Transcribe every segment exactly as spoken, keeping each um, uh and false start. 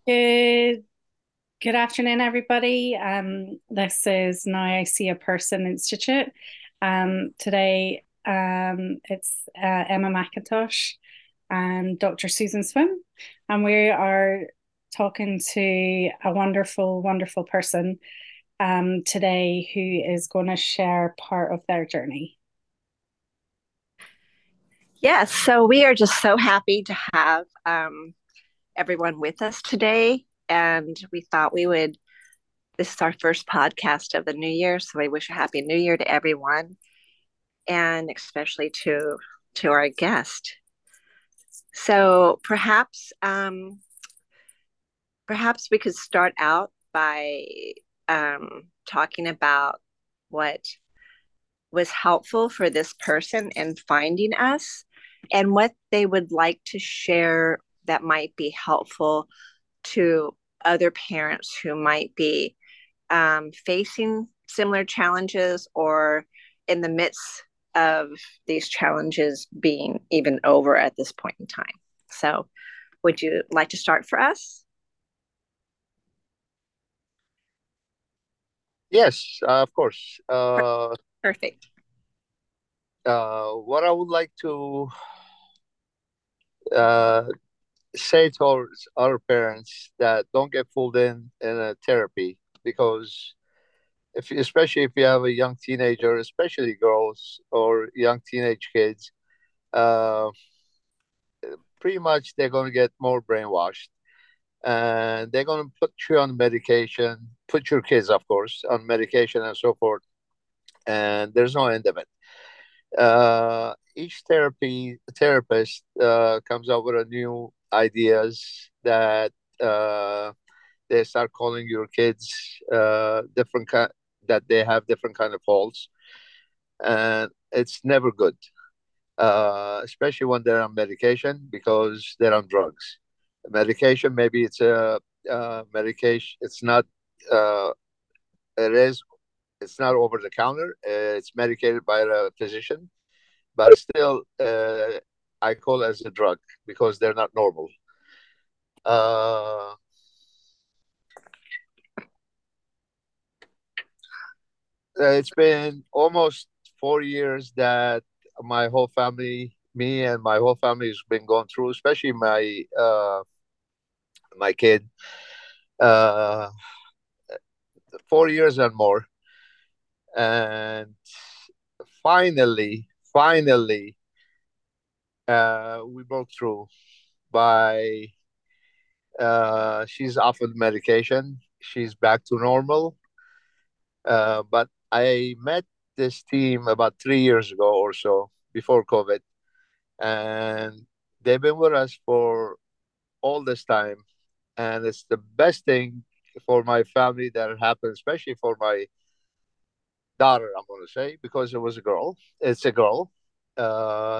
Good good afternoon, everybody. Um, this is Now I See a Person Institute. Um, today, um, it's uh, Emma McIntosh and Doctor Susan Swim, and we are talking to a wonderful, wonderful person um, today who is going to share part of their journey. Yes, so we are just so happy to have um, everyone with us today. And we thought we would, this is our first podcast of the new year. So we wish a happy new year to everyone and especially to to our guest. So perhaps um, perhaps we could start out by um, talking about what was helpful for this person in finding us and what they would like to share that might be helpful to other parents who might be um, facing similar challenges or in the midst of these challenges being even over at this point in time. So, would you like to start for us? Yes, uh, of course. Uh, Perfect. uh, what I would like to uh, say to our, our parents that don't get fooled in in a therapy because if especially if you have a young teenager, especially girls or young teenage kids, uh, pretty much they're going to get more brainwashed and they're going to put you on medication, put your kids, of course, on medication and so forth, and there's no end of it. uh, each therapy therapist uh, comes up with a new ideas that uh, they start calling your kids uh, different kind that they have different kind of faults, and it's never good, uh, especially when they're on medication because they're on drugs. Medication, maybe it's a uh, medication. It's not. Uh, it is. It's not over the counter. It's medicated by a physician, but still, uh, I call it as a drug because they're not normal. Uh, it's been almost four years that my whole family, me and my whole family, has been going through, especially my uh, my kid, uh, four years and more, and finally, finally, uh, we broke through by uh, she's off of medication. She's back to normal. Uh, but I met this team about three years ago or so before COVID, and they've been with us for all this time. And it's the best thing for my family that happened, especially for my daughter, I'm going to say, because it was a girl. It's a girl. Uh,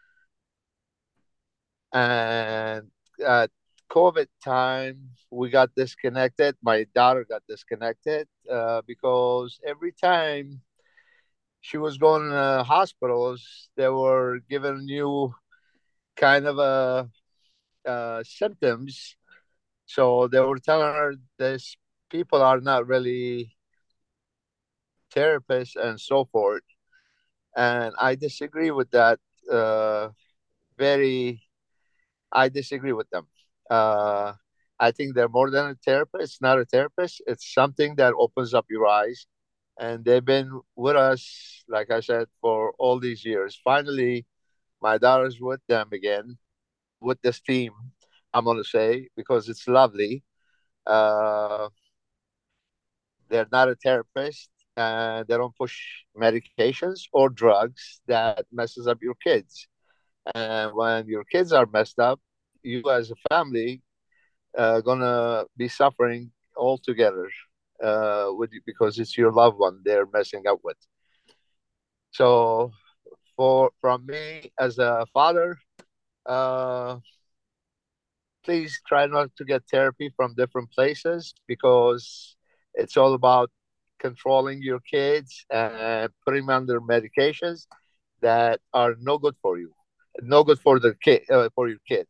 and at COVID time, we got disconnected. My daughter got disconnected uh, because every time she was going to hospitals, they were giving new kind of uh, uh, symptoms. So they were telling her this people are not really therapists and so forth. And I disagree with that. Uh, very, I disagree with them. Uh, I think they're more than a therapist. It's not a therapist. It's something that opens up your eyes. And they've been with us, like I said, for all these years. Finally, my daughter's with them again, with this team, I'm going to say, because it's lovely. Uh, they're not a therapist and they don't push medications or drugs that messes up your kids. And when your kids are messed up, you as a family uh, gonna be suffering all together uh, with you because it's your loved one they're messing up with. So for from me as a father, uh, please try not to get therapy from different places because it's all about controlling your kids and putting them under medications that are no good for you, no good for the kid uh, for your kids.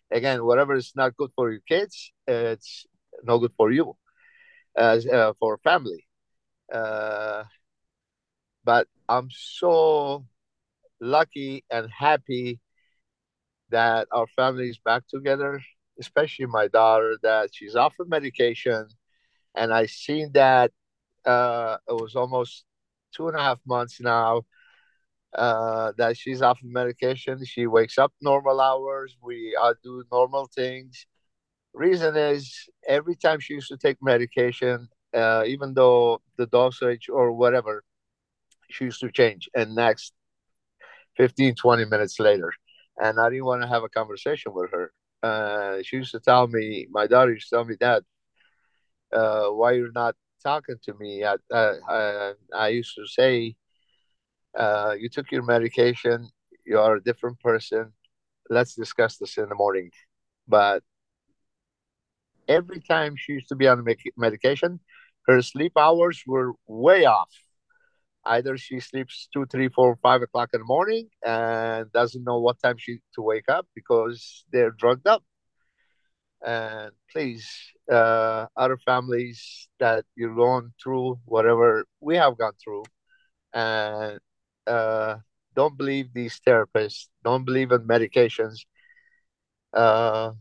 again, whatever is not good for your kids, it's no good for you as uh, for family. Uh, but I'm so lucky and happy that our family is back together, especially my daughter, that she's off of medication. And I seen that uh, it was almost two and a half months now uh, that she's off of medication. She wakes up normal hours. We uh, do normal things. Reason is every time she used to take medication, uh, even though the dosage or whatever, she used to change. And next fifteen, twenty minutes later. And I didn't want to have a conversation with her. Uh, she used to tell me, my daughter used to tell me, Dad, uh, why you're not talking to me? I, uh, I, I used to say, uh, you took your medication, you are a different person. Let's discuss this in the morning. But every time she used to be on medication, her sleep hours were way off. Either she sleeps two, three, four, five o'clock in the morning and doesn't know what time she to wake up because they're drugged up. And please, uh, other families that you're going through whatever we have gone through, and uh, don't believe these therapists. Don't believe in medications. Uh,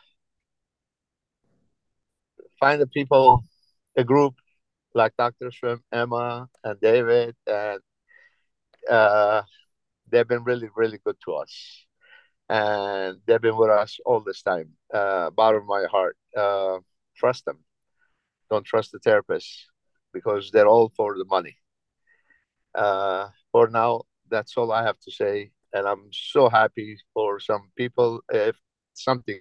find the people, a group like Doctor Shrimp, Emma, and David, and uh, they've been really, really good to us. And they've been with us all this time. Uh, bottom of my heart, uh, trust them. Don't trust the therapists because they're all for the money. Uh, for now, that's all I have to say. And I'm so happy for some people if something.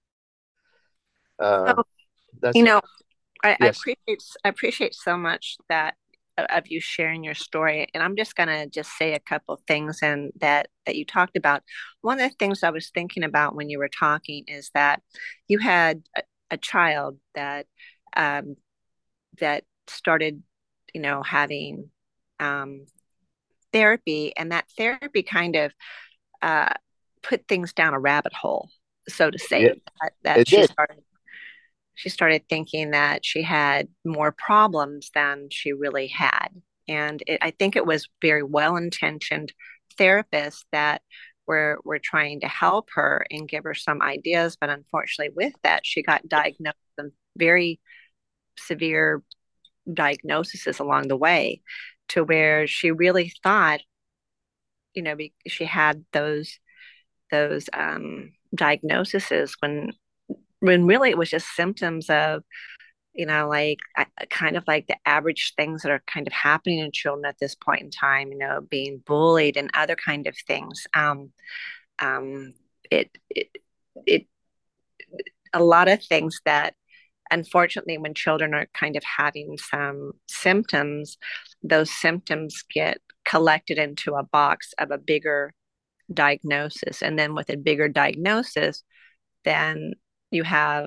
Uh, So, that's you it. know, I, I Yes. appreciate I appreciate so much that uh, of you sharing your story, and I'm just gonna just say a couple of things and that that you talked about. One of the things I was thinking about when you were talking is that you had a, a child that um, that started, you know, having um, therapy, and that therapy kind of uh, put things down a rabbit hole, so to Yeah, say. That, that it she did. started she started thinking that she had more problems than she really had. And it, I think it was very well intentioned therapists that were, were trying to help her and give her some ideas. But unfortunately, with that, she got diagnosed with very severe diagnoses along the way to where she really thought, you know, she had those those um, diagnoses when when really it was just symptoms of, you know, like kind of like the average things that are kind of happening in children at this point in time, you know, being bullied and other kind of things. Um, um, it, it, it, a lot of things that unfortunately, when children are kind of having some symptoms, those symptoms get collected into a box of a bigger diagnosis. And then with a bigger diagnosis, then you have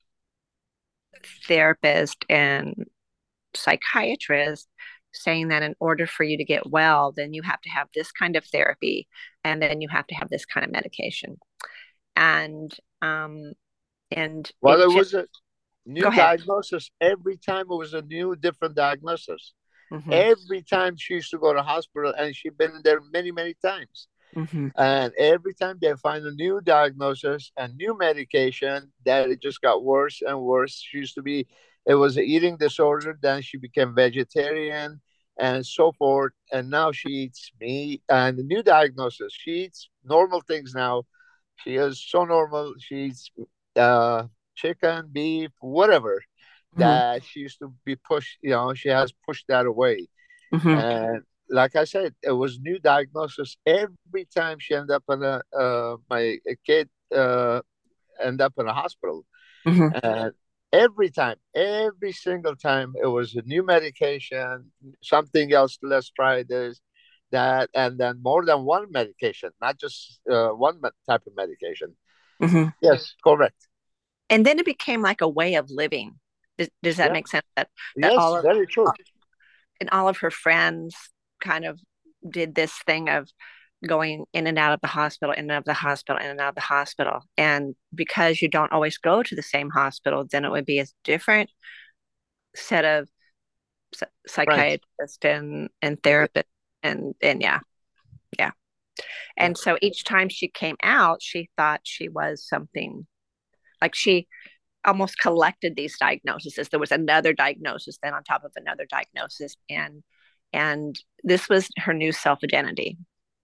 therapists and psychiatrists saying that in order for you to get well, then you have to have this kind of therapy and then you have to have this kind of medication. And um and Well, it it just was a go new ahead. diagnosis. Every time it was a new, different diagnosis. Mm-hmm. Every time she used to go to hospital, and she'd been there many, many times. Mm-hmm. And every time they find a new diagnosis and new medication, that it just got worse and worse. She used to be, it was an eating disorder. Then she became vegetarian and so forth. And now she eats meat and the new diagnosis. She eats normal things now. She is so normal. She eats uh, chicken, beef, whatever Mm-hmm. that she used to be pushed, you know, she has pushed that away. Mm-hmm. And like I said, it was new diagnosis every time she ended up in a uh, my kid uh, end up in a hospital, Mm-hmm. and every time, every single time, it was a new medication, something else. Let's try this, that, and then more than one medication, not just uh, one type of medication. Mm-hmm. Yes, correct. And then it became like a way of living. Does, does that Yeah. make sense? That that Yes, all of very true. and all of her friends kind of did this thing of going in and out of the hospital, in and out of the hospital, in and out of the hospital. And because you don't always go to the same hospital, then it would be a different set of Right. psychiatrists and and therapists, and and yeah, yeah. Yeah. And so each time she came out, she thought she was something, like she almost collected these diagnoses. There was another diagnosis, then on top of another diagnosis, and and this was her new self identity.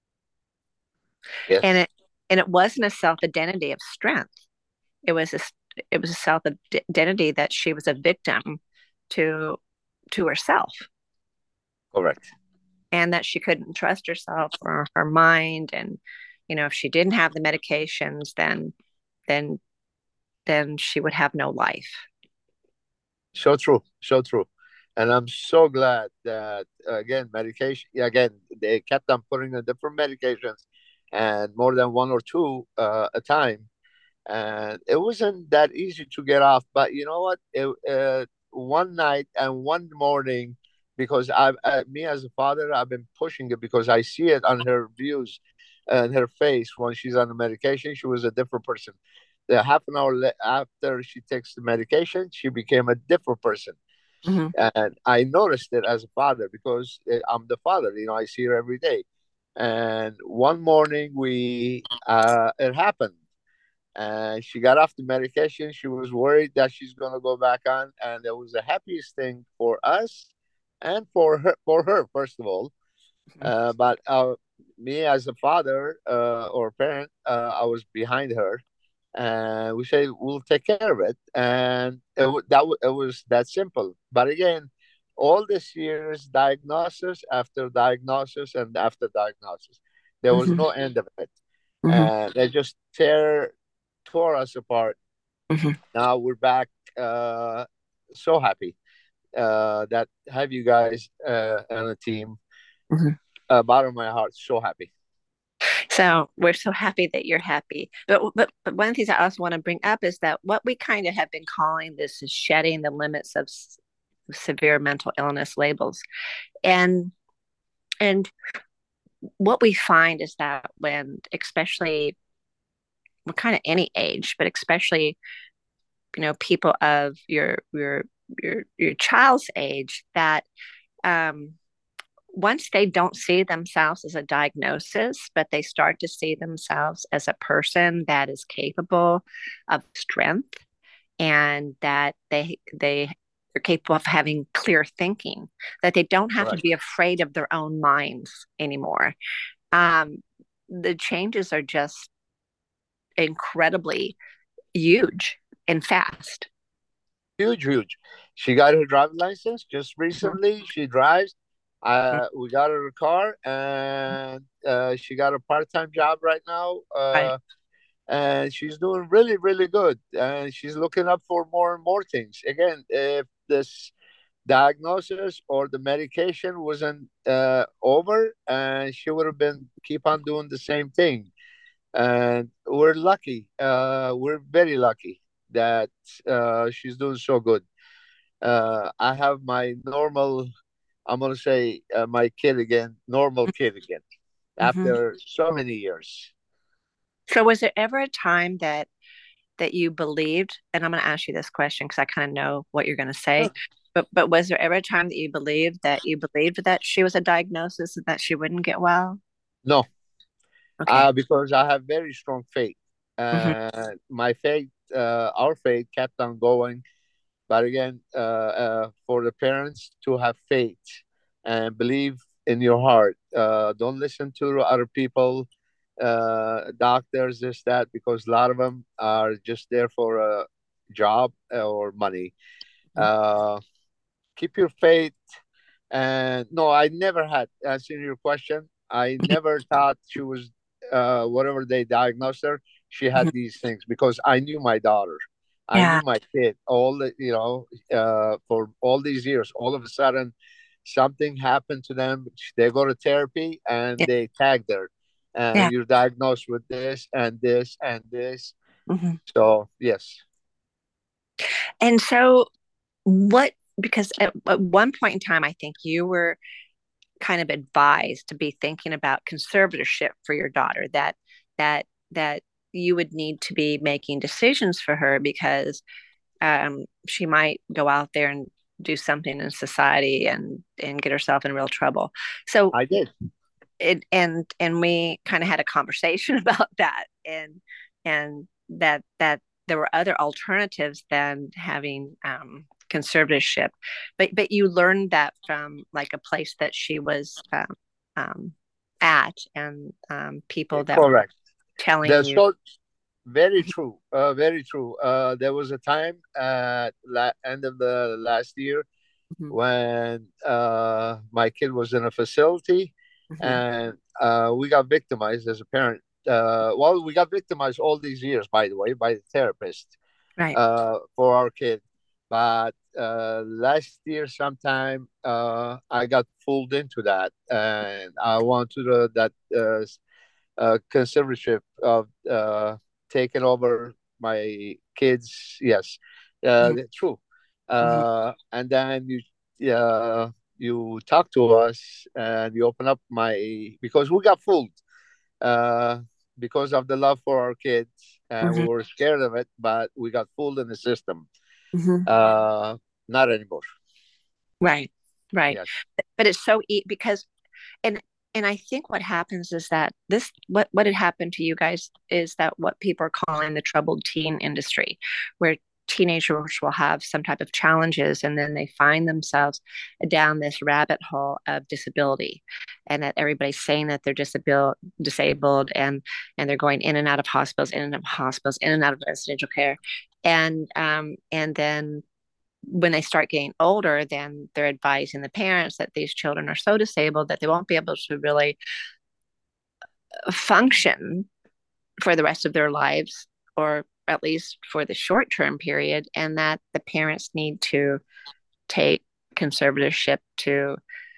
And Yes. it and it wasn't a self identity of strength. It was a it was a self identity that she was a victim to to herself, Correct. and that she couldn't trust herself or her mind. And you know, if she didn't have the medications, then then then she would have no life. So true. So true. And I'm so glad that again, medication. Again, they kept on putting in different medications, and more than one or two uh, a time, and it wasn't that easy to get off. But you know what? It, uh, one night and one morning, because I, uh, me as a father, I've been pushing it because I see it on her views and her face when she's on the medication. She was a different person. The half an hour le- after she takes the medication, she became a different person, Mm-hmm. and I noticed it as a father because uh, I'm the father. You know, I see her every day. And one morning, we uh, it happened and she got off the medication. She was worried that she's going to go back on, and it was the happiest thing for us and for her. For her, first of all, Mm-hmm. uh, but uh, me as a father uh, or parent, uh, I was behind her, and we said we'll take care of it, and it, w- that w- it was that simple. But again, all this years, diagnosis after diagnosis and after diagnosis, there was Mm-hmm. no end of it, Mm-hmm. and they just tear tore us apart. Mm-hmm. Now we're back. Uh, so happy uh, that have you guys uh, on a team. Mm-hmm. Uh, bottom of my heart, so happy. So we're so happy that you're happy. But but but one of the things I also want to bring up is that what we kind of have been calling this is shedding the limits of s- severe mental illness labels. And and what we find is that when, especially, well, kind of any age, but especially, you know, people of your your your your child's age, that um once they don't see themselves as a diagnosis, but they start to see themselves as a person that is capable of strength, and that they they are capable of having clear thinking, that they don't have to Correct. be afraid of their own minds anymore. Um, the changes are just incredibly huge and fast. Huge, huge. She got her driving license just Mhm. recently. She drives. Uh, we got her a car, and uh, she got a part-time job right now. Right. Uh, and she's doing really, really good. And she's looking up for more and more things. Again, if this diagnosis or the medication wasn't uh, over, and she would have been keep on doing the same thing. And we're lucky. Uh, we're very lucky that uh, she's doing so good. Uh, I have my normal. I'm gonna say uh, my kid again, normal kid again, Mm-hmm. after so many years. So, was there ever a time that that you believed? And I'm going to ask you this question because I kind of know what you're going to say. Yeah. But but was there ever a time that you believed that you believed that she was a diagnosis and that she wouldn't get well? No, Okay. uh, because I have very strong faith. Mm-hmm. Uh, my faith, uh, our faith, kept on going. But again, uh, uh, for the parents to have faith and believe in your heart. Uh, don't listen to other people, uh, doctors, this, that, because a lot of them are just there for a job or money. Uh, keep your faith. And no, I never had, answering your question, I never thought she was, uh, whatever they diagnosed her, she Mm-hmm. had these things because I knew my daughter. I Yeah. knew my kid all the, you know, uh, for all these years. All of a sudden, something happened to them. They go to therapy and Yeah. they tagged her. And Yeah. you're diagnosed with this and this and this. Mm-hmm. So, yes. And so, what? Because at, at one point in time, I think you were kind of advised to be thinking about conservatorship for your daughter, that that that you would need to be making decisions for her because um, she might go out there and do something in society and and get herself in real trouble. So I did. it and and we kind of had a conversation about that, and and that that there were other alternatives than having um, conservatorship, but but you learned that from like a place that she was um, um, at, and um, people that were Correct. telling The you. so very true. Uh, very true. Uh, there was a time at la- end of the last year Mhm, when uh, my kid was in a facility, mhm, and uh, we got victimized as a parent. Uh, well, we got victimized all these years, by the way, by the therapist right. uh, for our kid. But uh, last year, sometime, uh, I got pulled into that, and I wanted uh, that uh, uh, conservatorship of uh, taking over my kids. Yes, uh, Mhm, true. mhm, Uh, and then you, uh, you talk to us, and you open up my, because we got fooled uh, because of the love for our kids, and we mhm, were scared of it, but we got fooled in the system. mhm. Uh, not anymore. Right, right. Yes. But it's so e- because and and I think what happens is that this what what had happened to you guys is that what people are calling the troubled teen industry, where teenagers will have some type of challenges and then they find themselves down this rabbit hole of disability, and that everybody's saying that they're disabil- disabled, and and they're going in and out of hospitals, in and out of hospitals, in and out of residential care, and um and then when they start getting older, then they're advising the parents that these children are so disabled that they won't be able to really function for the rest of their lives, or at least for the short term period, and that the parents need to take conservatorship to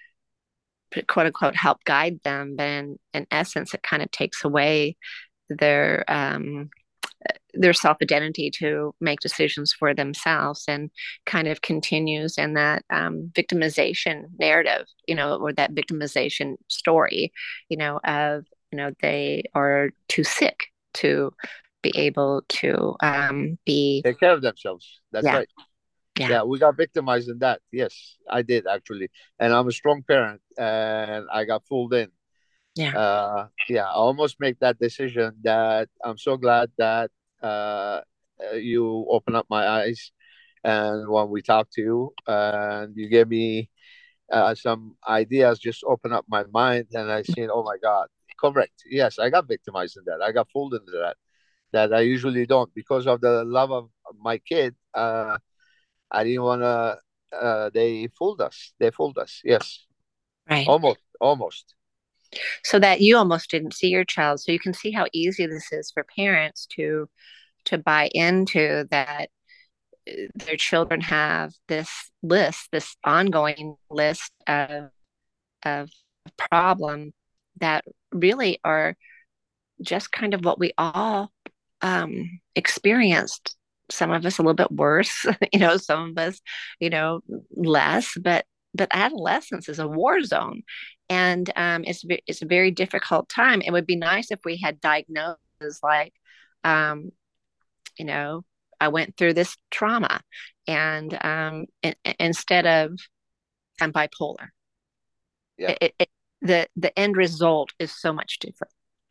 quote unquote help guide them. But in, in essence, it kind of takes away their um, their self identity to make decisions for themselves, and kind of continues in that um, victimization narrative, you know, or that victimization story, you know, of, you know, they are too sick to be able to um, be, Take care of themselves. That's yeah, right. yeah, Yeah, we got victimized in that. Yes, I did actually, and I'm a strong parent, and I got fooled in. yeah. Uh, yeah, I almost make that decision. That I'm so glad that uh, uh, you open up my eyes, and when we talked to you, and you gave me uh, some ideas, just open up my mind, and I seen, oh my God, correct. Yes, I got victimized in that. I got fooled into that. That I usually don't because of the love of my kid. Uh, I didn't want to. Uh, they fooled us. They fooled us. Yes, Right. almost, almost. So that you almost didn't see your child, so you can see how easy this is for parents to to buy into that their children have this list, this ongoing list of of problem that really are just kind of what we all um, experienced. Some of us a little bit worse, you know, some of us, you know, less. But but adolescence is a war zone, and um, it's it's a very difficult time. It would be nice if we had diagnoses like, um, you know, I went through this trauma, and um, in, instead of I'm bipolar. Yeah, It, it, the the end result is so much different.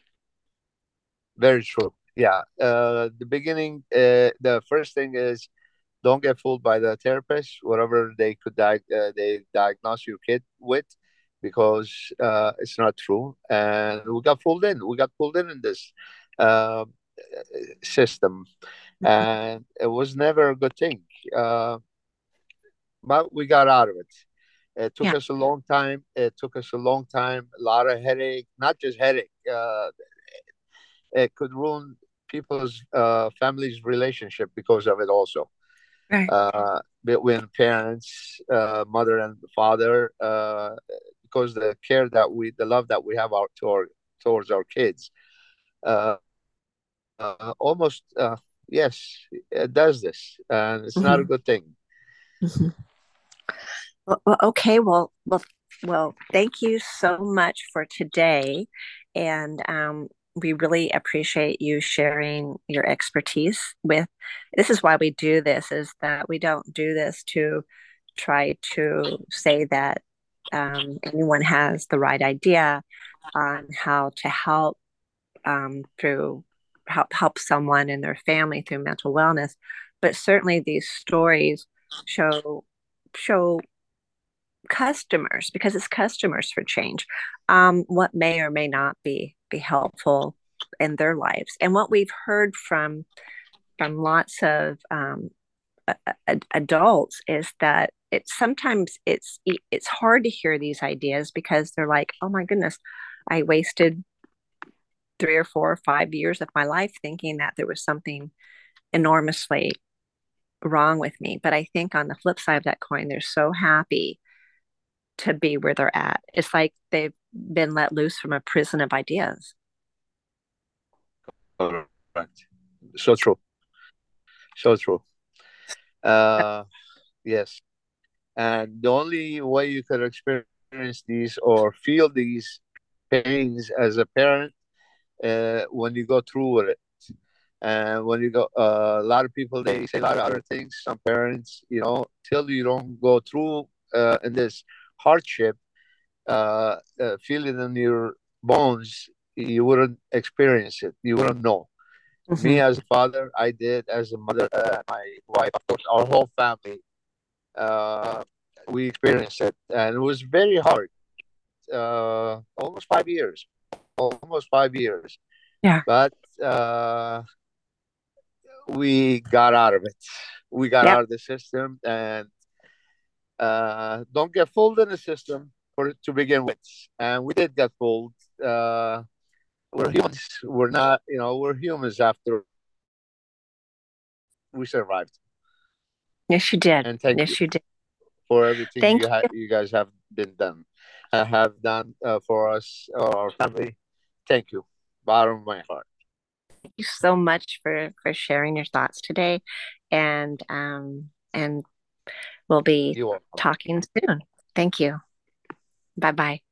very true. Yeah, uh, the beginning. Uh, the first thing is don't get fooled by the therapist, whatever they could di- uh, they diagnose your kid with, because uh, it's not true. And we got fooled in. We got pulled in in this uh, system, and it was never a good thing. Uh, but we got out of it. It took Yeah, us a long time. It took us a long time, a lot of headache, not just headache. Uh, it could ruin people's uh, families' relationship because of it also. right. Uh, between parents, uh, mother and father, uh, because the care that we, the love that we have out toward, towards our kids, uh, uh, almost, uh, yes, it does this. And it's not a Mm-hmm. good thing. Mm-hmm. Well, well, okay. Well, well. well, thank you so much for today. And um, we really appreciate you sharing your expertise with. This is why we do this, is that we don't do this to try to say that um, anyone has the right idea on how to help um, through help help someone and their family through mental wellness. But certainly these stories show show customers, because it's customers for change, um, what may or may not be be helpful in their lives. And what we've heard from from lots of um, a, a, adults is that it's sometimes it's it's hard to hear these ideas because they're like, oh my goodness, I wasted three or four or five years of my life thinking that there was something enormously wrong with me. But I think on the flip side of that coin, they're so happy to be where they're at. It's like they've been let loose from a prison of ideas. Correct. So true. So true. Uh, yes. And the only way you could experience these or feel these pains as a parent, uh, when you go through with it. And when you go, uh, a lot of people, they say a lot of other things. Some parents, you know, till you don't go through uh, in this hardship, uh, uh, feel it in your bones, you wouldn't experience it. You wouldn't know. Me Mm-hmm. as a father, I did. As a mother, uh, my wife, of course, our whole family, uh, we experienced it, and it was very hard. Uh, almost five years, almost five years. Yeah. But uh, we got out of it. We got Yep. out of the system, and uh, don't get fooled in the system for to begin with. And we did get fooled. Uh, we're humans. We're not, you know, we're humans after we survived. Yes, you did. And thank you Yes, you did. for everything Thank you ha- you. you guys have been done, uh, have done uh, for us, our family. Thank you, bottom of my heart. Thank you so much for for sharing your thoughts today, and um and we'll be You are. talking soon. Thank you. Bye bye.